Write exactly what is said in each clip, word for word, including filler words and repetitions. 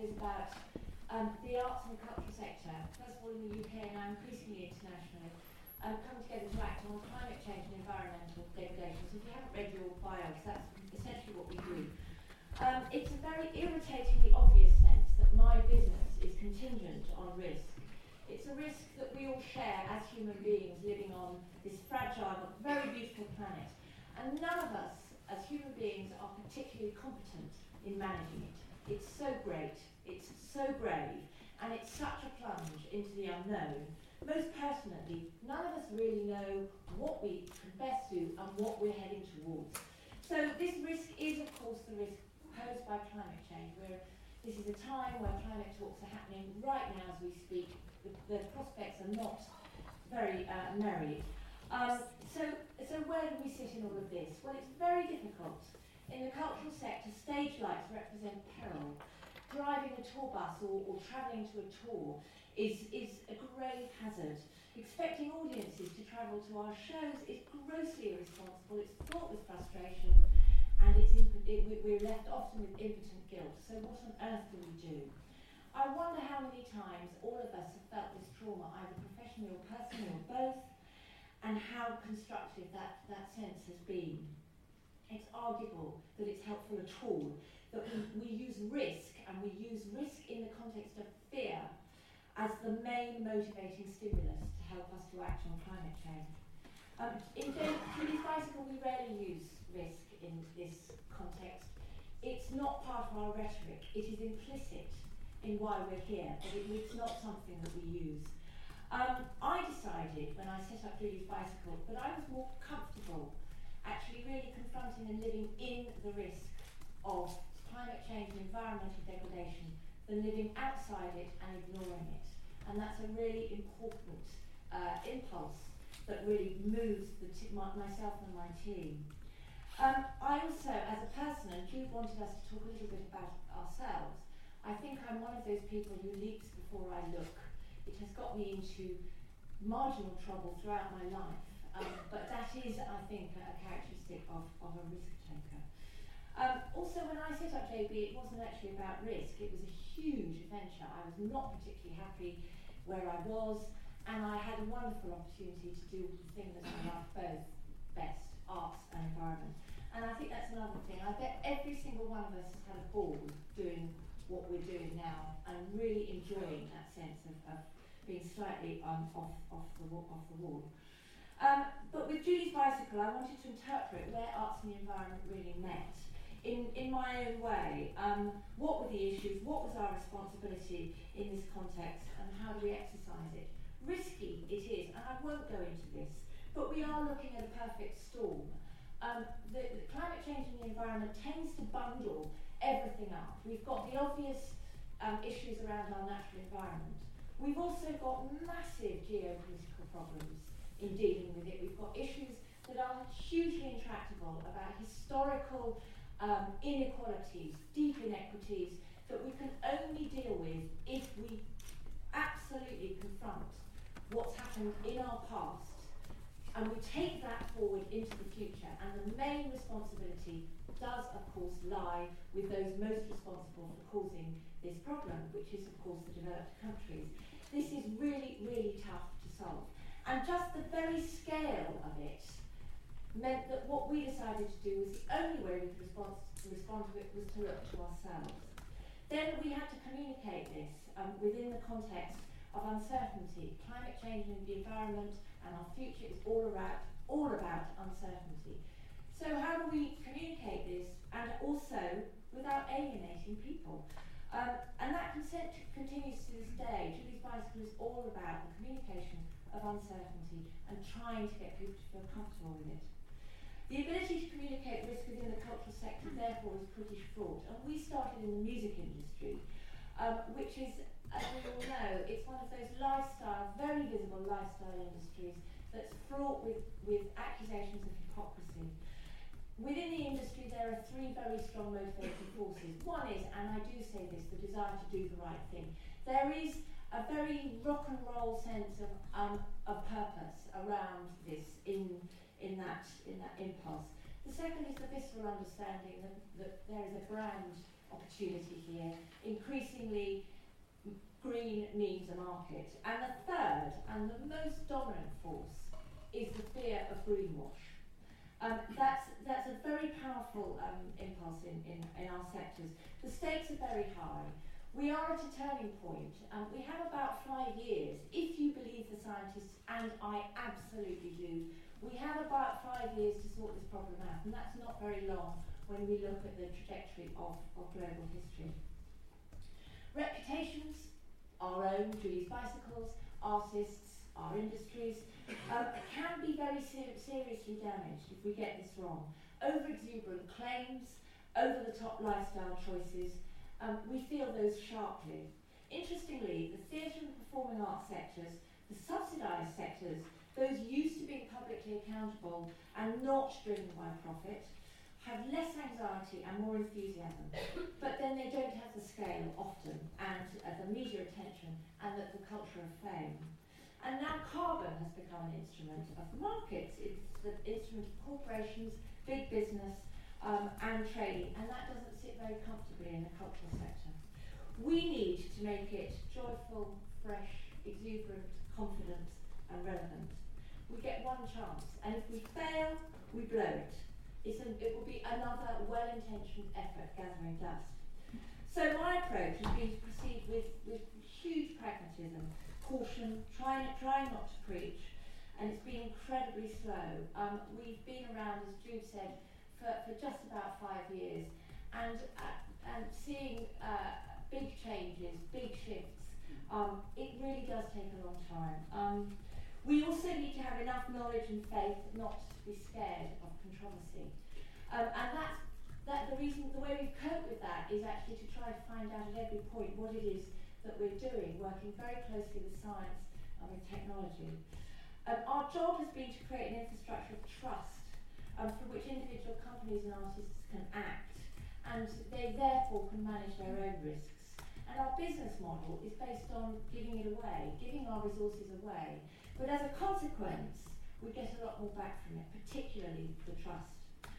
is about um, the arts and the cultural sector, first of all in the U K and now increasingly internationally, um, coming together to act on climate change and environmental degradation. So if you haven't read your bios, that's essentially what we do. Um, it's a very irritatingly obvious sense that my business is contingent on risk. It's a risk that we all share as human beings living on this fragile but very beautiful planet. And none of us as human beings are particularly competent in managing it. It's so great, it's so brave, and it's such a plunge into the unknown. Most personally, none of us really know what we can best do and what we're heading towards. So this risk is, of course, the risk posed by climate change. Where this is a time where climate talks are happening right now as we speak. The, the prospects are not very uh, merry. Um, so, so where do we sit in all of this? Well, it's very difficult. In the cultural sector, stage lights represent peril. Driving a tour bus or, or travelling to a tour is, is a grave hazard. Expecting audiences to travel to our shows is grossly irresponsible. It's fraught with frustration, and it's imp- it, we're left often with impotent guilt. So what on earth do we do? I wonder how many times all of us have felt this trauma, either professionally or personally or both, and how constructive that, that sense has been. It's arguable that it's helpful at all, that we, we use risk, and we use risk in the context of fear as the main motivating stimulus to help us to act on climate change. Um, in Julie's Bicycle, we rarely use risk in this context. It's not part of our rhetoric. It is implicit in why we're here, but it, it's not something that we use. Um, I decided when I set up Julie's Bicycle that I was more comfortable actually really confronting and living in the risk of climate change and environmental degradation than living outside it and ignoring it. And that's a really important uh, impulse that really moves the t- my, myself and my team. Um, I also, as a person, and Jude wanted us to talk a little bit about ourselves, I think I'm one of those people who leaps before I look. It has got me into marginal trouble throughout my life, um, but that is, I think, a, a characteristic of, of a risk taker. Um, also, when I set up J B, it wasn't actually about risk. It was a huge adventure. I was not particularly happy where I was, and I had a wonderful opportunity to do the thing that I love both best, arts and environment. And I think that's another thing. I bet every single one of us has had a ball doing what we're doing now and really enjoying that sense of, of being slightly um, off, off, the, off the wall. Um, but with Julie's Bicycle, I wanted to interpret where arts and the environment really met in, in my own way. Um, what were the issues? What was our responsibility in this context? And how do we exercise it? Risky it is, and I won't go into this, but we are looking at a perfect storm. Um, the, the climate change in the environment tends to bundle everything up. We've got the obvious um, issues around our natural environment. We've also got massive geopolitical problems in dealing with it. We've got issues that are hugely intractable about historical um, inequalities, deep inequities that we can only deal with if we absolutely confront what's happened in our past and we take that forward into the future. And the main responsibility does, of course, lie with those most responsible for causing this problem, which is, of course, the developed countries. This is really, really tough to solve. And just the very scale of it meant that what we decided to do was the only way we could respond to, respond to it was to look to ourselves. Then we had to communicate this um, within the context of uncertainty. Climate change in the environment and our future is all about, all about uncertainty. So how do we communicate this, and also without alienating people? Um, and that consent continues to this day. Julie's Bicycle is all about the communication of uncertainty and trying to get people to feel comfortable with it. The ability to communicate risk within the cultural sector, therefore, is pretty fraught. And we started in the music industry, um, which is, as we all know, it's one of those lifestyle, very visible lifestyle industries that's fraught with, with accusations of hypocrisy. Within the industry, there are three very strong motivating forces. One is, and I do say this, the desire to do the right thing. There is a very rock and roll sense of, um, of purpose around this in, in, that, in that impulse. The second is the visceral understanding that, that there is a brand opportunity here. Increasingly, green means a market. And the third and the most dominant force is the fear of greenwash. Um, that's, that's a very powerful um, impulse in, in, in our sectors. The stakes are very high. We are at a turning point. Um, we have about five years, if you believe the scientists, and I absolutely do, we have about five years to sort this problem out, and that's not very long when we look at the trajectory of, of global history. Reputations, our own, Julie's Bicycles, artists, our industries, um, can be very ser seriously damaged if we get this wrong. Over-exuberant claims, over-the-top lifestyle choices, um, we feel those sharply. Interestingly, the theatre and performing arts sectors, the subsidised sectors, those used to being publicly accountable and not driven by profit, have less anxiety and more enthusiasm, but then they don't have the scale often and uh, the media attention and the, the culture of fame. And now carbon has become an instrument of markets. It's the instrument of corporations, big business, um, and trading, and that doesn't sit very comfortably in the cultural sector. We need to make it joyful, fresh, exuberant, confident, and relevant. We get one chance, and if we fail, we blow it. It's an, it will be another well-intentioned effort gathering dust. So my approach has been to proceed with, with huge pragmatism, caution, trying try not to preach, and it's been incredibly slow. Um, we've been around, as Jude said, for, for just about five years, and, uh, and seeing uh, big changes, big shifts, um, it really does take a long time. Um, we also need to have enough knowledge and faith not to be scared of controversy. Um, and that's that the reason, the way we've coped with that is actually to try to find out at every point what it is that we're doing, working very closely with science and with technology. Um, our job has been to create an infrastructure of trust um, for which individual companies and artists can act, and they therefore can manage their own risks. And our business model is based on giving it away, giving our resources away. But as a consequence, we get a lot more back from it, particularly the trust.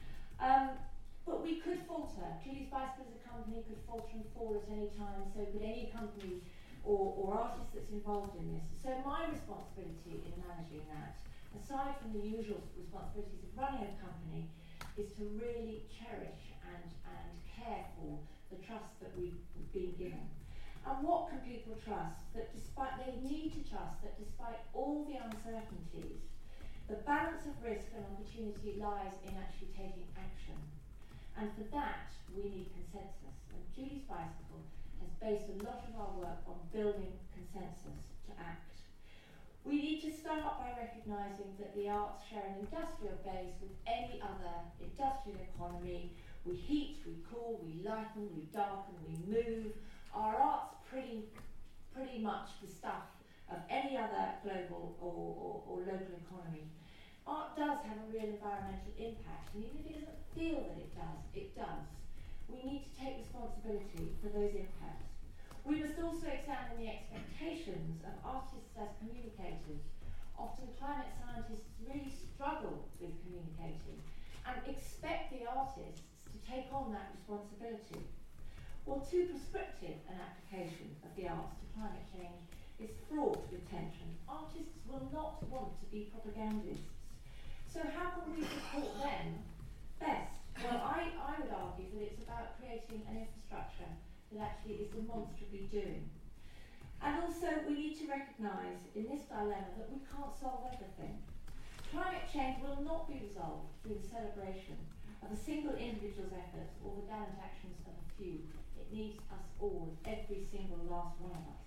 Um, but we could falter. Julie's Bicycle as a company could falter and fall at any time, so could any company or, or artist that's involved in this. So my responsibility in managing that, aside from the usual responsibilities of running a company, is to really cherish and, and care for the trust that we've been given. And what can people trust? That despite, they need to trust that despite all the uncertainties, the balance of risk and opportunity lies in actually taking action. And for that, we need consensus. And Julie's Bicycle has based a lot of our work on building consensus to act. We need to start by recognising that the arts share an industrial base with any other industrial economy. We heat, we cool, we lighten, we darken, we move. Our art's pretty, pretty much the stuff of any other global or, or, or local economy. Art does have a real environmental impact, and even if it doesn't feel that it does, it does. We need to take responsibility for those impacts. We must also examine the expectations of artists as communicators. Often climate scientists really struggle with communicating and expect the artists to take on that responsibility. Well, too prescriptive an application of the arts to climate change is fraught with tension. Artists will not want to be propagandists. So how can we support them best? Well, I, I would argue that it's about creating an infrastructure that actually is demonstrably doing. And also we need to recognise in this dilemma that we can't solve everything. Climate change will not be resolved through the celebration of a single individual's efforts or the gallant actions of a few. It needs us all, every single last one of us.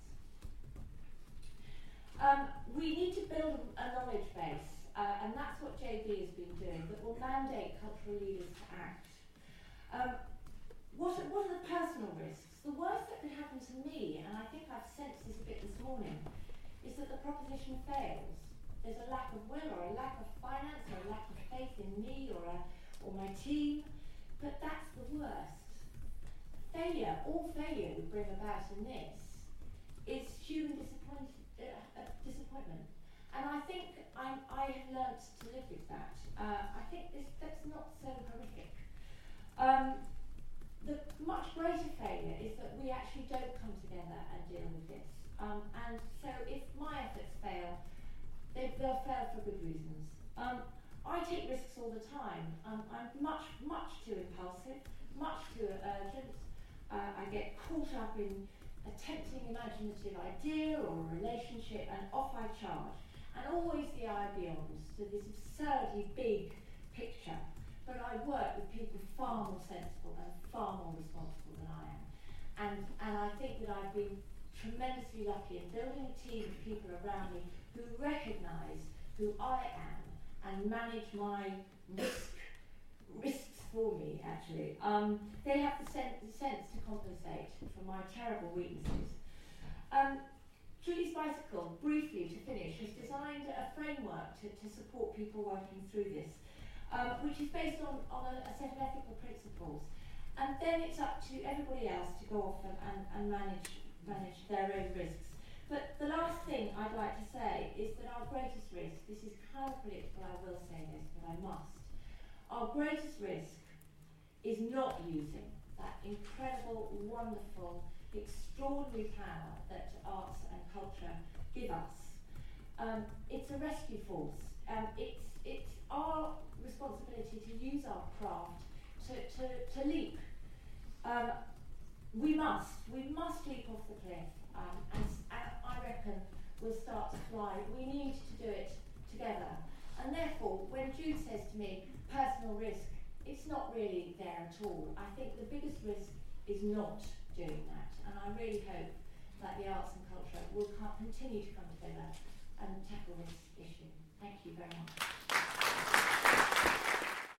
Um, we need to build a knowledge base, uh, and that's what J B has been doing, that will mandate cultural leaders to act. Um, what, are, what are the personal risks? The worst that could happen to me, and I think I've sensed this a bit this morning, is that the proposition fails. There's a lack of will, or a lack of finance, or a lack of faith in me, or, a, or my team, but that's the worst. Failure, all failure would bring about in this, is human disappoint, uh, uh, disappointment. And I think I'm, I have learnt to live with that. Uh, I think this, that's not so horrific. Um, the much greater much too urgent. Uh, I get caught up in a tempting imaginative idea or a relationship, and off I charge. And always the eye beyond, so this absurdly big picture. But I work with people far more sensible and far more responsible than I am. And, and I think that I've been tremendously lucky in building a team of people around me who recognise who I am and manage my risk, risks for me, actually. Um, they have the, sen the sense to compensate for my terrible weaknesses. Um, Julie's Bicycle, briefly to finish, has designed a framework to, to support people working through this, um, which is based on, on a, a set of ethical principles. And then it's up to everybody else to go off and, and, and manage, manage their own risks. But the last thing I'd like to say is that our greatest risk, this is kind of predictable, I will say this, but I must, our greatest risk is not using that incredible, wonderful, extraordinary power that arts and culture give us. Um, it's a rescue force. Um, it's, it's our responsibility to use our craft to, to, to leap. Um, we must, we must leap off the cliff, um, and, and I reckon we'll start to fly. We need to do it together. And therefore, when Jude says to me, personal risk, it's not really there at all. I think the biggest risk is not doing that. And I really hope that the arts and culture will continue to come together and tackle this issue. Thank you very much.